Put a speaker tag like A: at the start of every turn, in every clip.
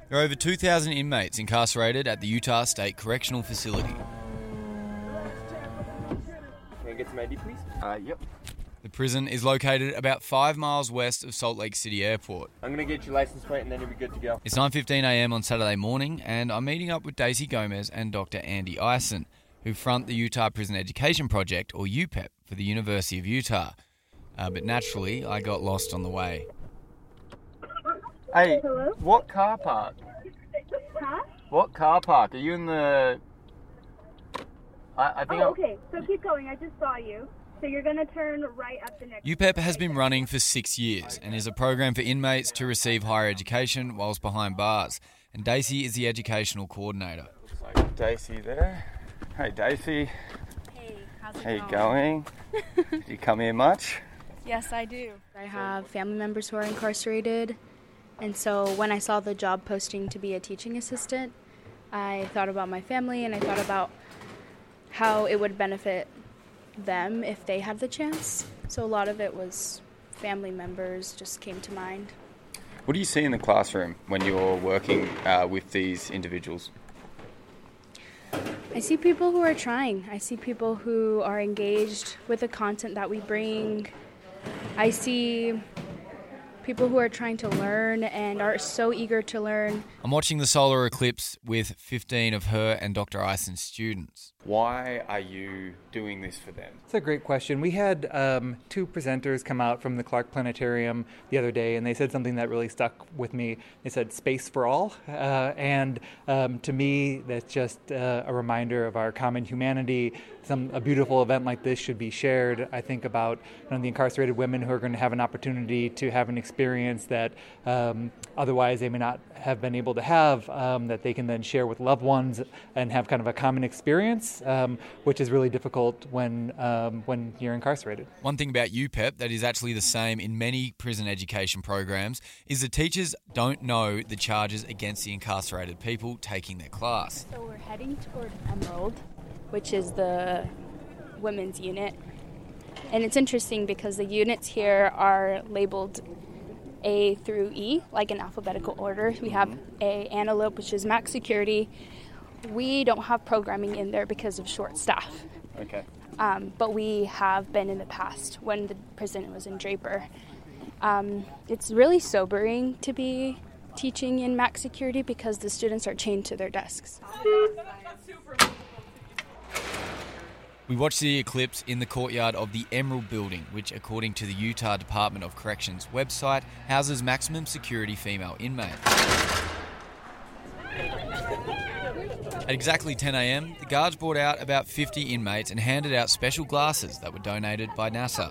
A: There are over 2,000 inmates incarcerated at the Utah State Correctional Facility.
B: Can I get some ID, please? Yep.
A: The prison is located about 5 miles west of Salt Lake City Airport.
B: I'm going to get your license plate and then you'll be good to go.
A: It's 9:15am on Saturday morning, and I'm meeting up with Daisy Gomez and Dr. Andy Eisen, who front the Utah Prison Education Project, or UPEP, for the University of Utah. But naturally, I got lost on the way.
B: Hey,
C: Hello?
B: what car park?
C: Huh?
B: What car park? Are you in the... I think
C: Okay. So keep going. I just saw you. So you're going to turn right up the next...
A: UPEP has been running for 6 years and is a program for inmates to receive higher education whilst behind bars. And Daisy is the educational coordinator.
B: Looks like Daisy there. Hey, Daisy.
D: Hey, how's it
B: How you going? Do you come here much?
D: Yes, I do. I have family members who are incarcerated, and so when I saw the job posting to be a teaching assistant, I thought about my family and I thought about how it would benefit them if they had the chance. So a lot of it was family members just came to mind.
B: What do you see in the classroom when you're working with these individuals?
D: I see people who are trying. I see people who are engaged with the content that we bring. I see people who are trying to learn and are so eager to learn.
A: I'm watching the solar eclipse with 15 of her and Dr. Eisen's students.
B: Why are you doing this for them?
E: That's a great question. We had two presenters come out from the Clark Planetarium the other day, and they said something that really stuck with me. They said, "Space for all," and to me, that's just a reminder of our common humanity. A beautiful event like this should be shared. I think about the incarcerated women who are going to have an opportunity to have an experience that otherwise they may not have been able to have, that they can then share with loved ones and have kind of a common experience, which is really difficult when you're incarcerated.
A: One thing about UPEP that is actually the same in many prison education programs is the teachers don't know the charges against the incarcerated people taking their class.
D: So we're heading toward Emerald, which is the women's unit. And it's interesting because the units here are labeled A through E, like in alphabetical order. We have A, Antelope, which is max security. We don't have programming in there because of short staff.
B: Okay.
D: But we have been in the past when the prison was in Draper. It's really sobering to be teaching in max security because the students are chained to their desks.
A: We watched the eclipse in the courtyard of the Emerald Building, which, according to the Utah Department of Corrections website, houses maximum security female inmates. At exactly 10 a.m, the guards brought out about 50 inmates and handed out special glasses that were donated by NASA.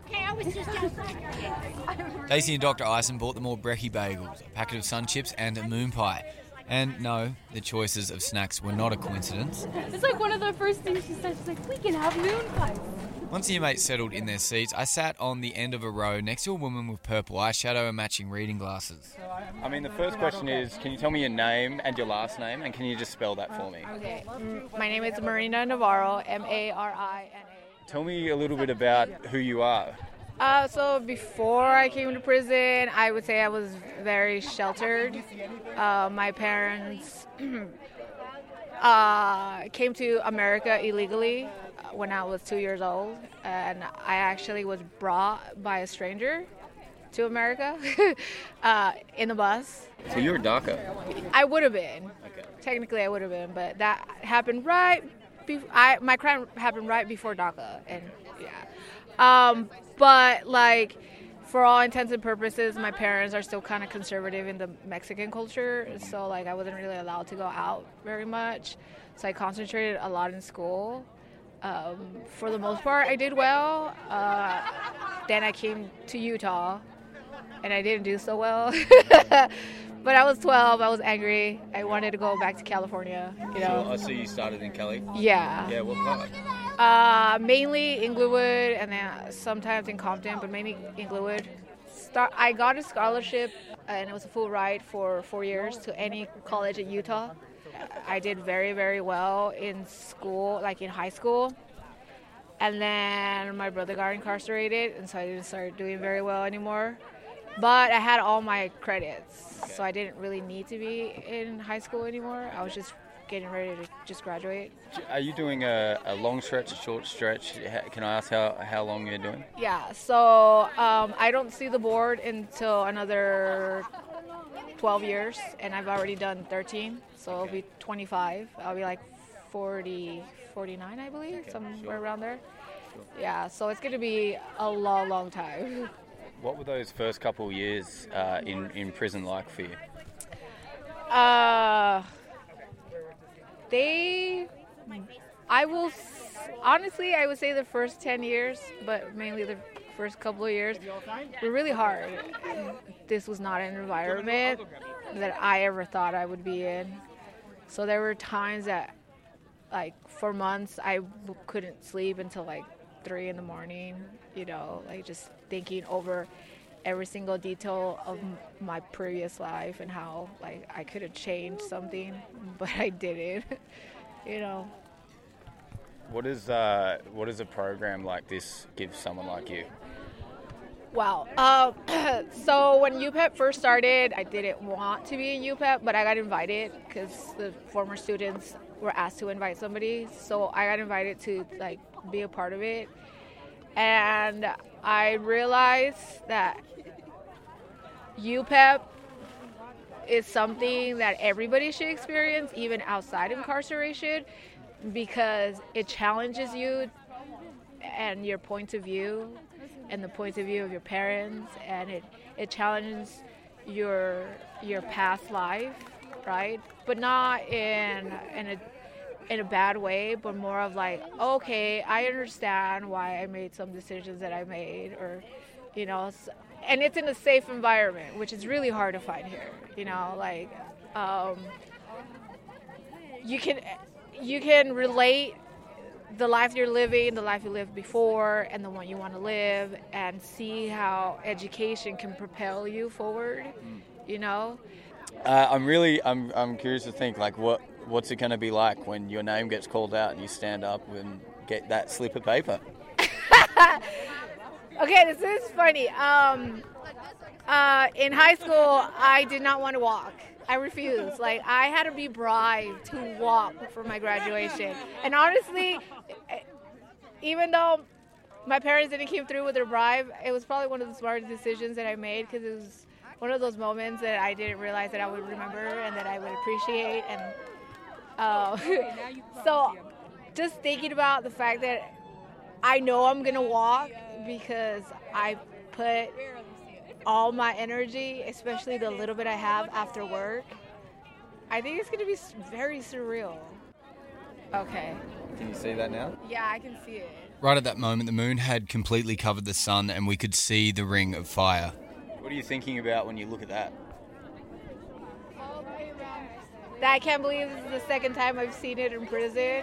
A: Daisy and Dr. Eisen bought them all brekkie bagels, a packet of sun chips and a moon pie. And no, the choices of snacks were not a coincidence.
F: It's like one of the first things she said. She's like, we can have moon pies.
A: Once the inmates settled in their seats, I sat on the end of a row next to a woman with purple eyeshadow and matching reading glasses.
B: I mean, the first question is, can you tell me your name and your last name, and can you just spell that for me?
F: Okay. My name is Marina Navarro, Marina.
B: Tell me a little bit about who you are.
F: So before I came to prison, I would say I was very sheltered. My parents came to America illegally when I was 2 years old, and I actually was brought by a stranger to America in a bus.
B: So you're a DACA?
F: I would have been.
B: Okay.
F: Technically, I would have been, but that happened my crime happened right before DACA, and yeah. But like, for all intents and purposes, my parents are still kind of conservative in the Mexican culture, so like I wasn't really allowed to go out very much. So I concentrated a lot in school. For the most part, I did well. Then I came to Utah, and I didn't do so well. But I was 12. I was angry. I wanted to go back to California. You know.
B: So you started in Cali?
F: Yeah.
B: Yeah. What part?
F: Mainly Inglewood, and then sometimes in Compton, but mainly Inglewood. I got a scholarship, and it was a full ride for 4 years to any college in Utah. I did very, very well in school, like in high school. And then my brother got incarcerated, and so I didn't start doing very well anymore. But I had all my credits, so I didn't really need to be in high school anymore. I was just getting ready to just graduate.
B: Are you doing a long stretch, a short stretch? Can I ask how long you're doing?
F: Yeah, so I don't see the board until another 12 years, and I've already done 13, so it'll be 25. I'll be like 40, 49, I believe, somewhere around there. Yeah, so it's going to be a long, long time.
B: What were those first couple of years in prison like for you?
F: Honestly, I would say the first 10 years, but mainly the first couple of years were really hard. This was not an environment that I ever thought I would be in. So there were times that, like, for months, I couldn't sleep until like 3 in the morning, like just thinking over every single detail of my previous life and how, like, I could have changed something, but I didn't,
B: What does a program like this give someone like you?
F: Wow. So when UPEP first started, I didn't want to be in UPEP, but I got invited because the former students were asked to invite somebody. So I got invited to, like, be a part of it. And I realized that UPEP is something that everybody should experience, even outside incarceration, because it challenges you and your point of view and the point of view of your parents, and it challenges your past life, right? But not in a bad way, but more of like, okay, I understand why I made some decisions that I made, or, and it's in a safe environment, which is really hard to find here, like, you can relate the life you're living, the life you lived before, and the one you want to live, and see how education can propel you forward,
B: I'm curious to think, like, what's it going to be like when your name gets called out and you stand up and get that slip of paper?
F: Okay, this is funny. In high school, I did not want to walk. I refused. Like, I had to be bribed to walk for my graduation. And honestly, even though my parents didn't come through with their bribe, it was probably one of the smartest decisions that I made, because it was one of those moments that I didn't realize that I would remember and that I would appreciate. And so just thinking about the fact that I know I'm going to walk because I put all my energy, especially the little bit I have after work, I think it's going to be very surreal. Okay.
B: Can you see that now?
F: Yeah, I can see it.
A: Right at that moment, the moon had completely covered the sun and we could see the ring of fire.
B: What are you thinking about when you look at that?
F: I can't believe this is the second time I've seen it in prison.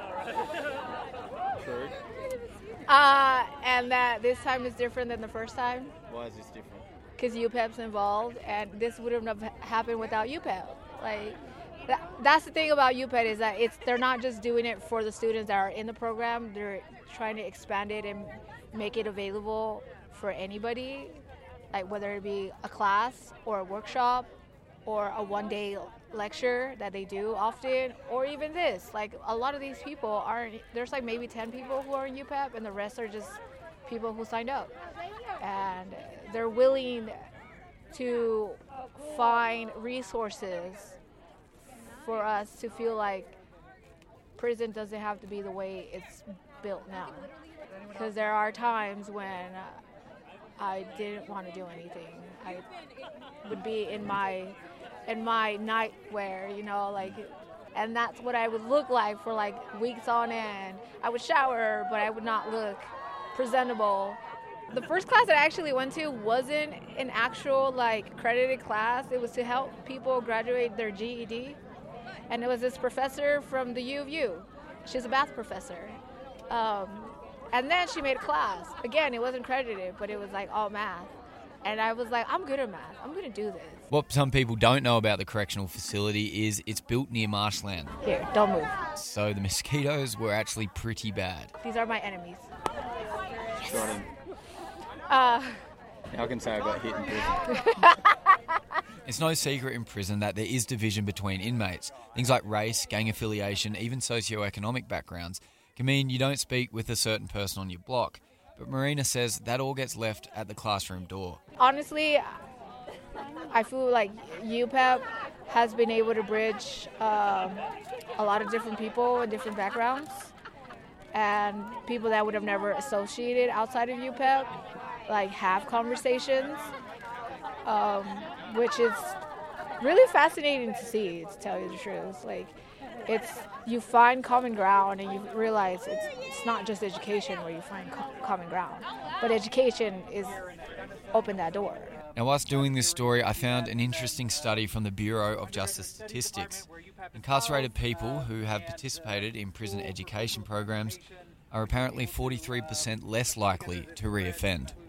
B: True.
F: And that this time is different than the first time.
B: Why is this different?
F: Because UPEP's involved, and this wouldn't have happened without UPEP. Like, that's the thing about UPEP, is that they're not just doing it for the students that are in the program. They're trying to expand it and make it available for anybody, like whether it be a class or a workshop or a one-day lecture that they do often, or even this. Like, a lot of these people there's like maybe 10 people who are in UPEP, and the rest are just people who signed up. And they're willing to find resources for us to feel like prison doesn't have to be the way it's built now. Because there are times when I didn't want to do anything. I would be in my nightwear, and that's what I would look like for like weeks on end. I would shower, but I would not look presentable. The first class that I actually went to wasn't an actual like credited class. It was to help people graduate their GED. And it was this professor from the U of U. She's a math professor. And then she made a class. Again, it wasn't credited, but it was like all math. And I was like, I'm good at math. I'm going to do this.
A: What some people don't know about the correctional facility is it's built near marshland.
F: Here, don't move.
A: So the mosquitoes were actually pretty bad.
F: These are my enemies.
B: Got him. I can say I got hit in prison.
A: It's no secret in prison that there is division between inmates. Things like race, gang affiliation, even socioeconomic backgrounds can mean you don't speak with a certain person on your block. But Marina says that all gets left at the classroom door.
F: Honestly, I feel like UPEP has been able to bridge a lot of different people and different backgrounds, and people that would have never associated outside of UPEP, like, have conversations, which is really fascinating to see, to tell you the truth. Like, you find common ground, and you realize it's not just education where you find common ground, but education is open that door.
A: Now, whilst doing this story, I found an interesting study from the Bureau of Justice Statistics. Incarcerated people who have participated in prison education programs are apparently 43% less likely to reoffend.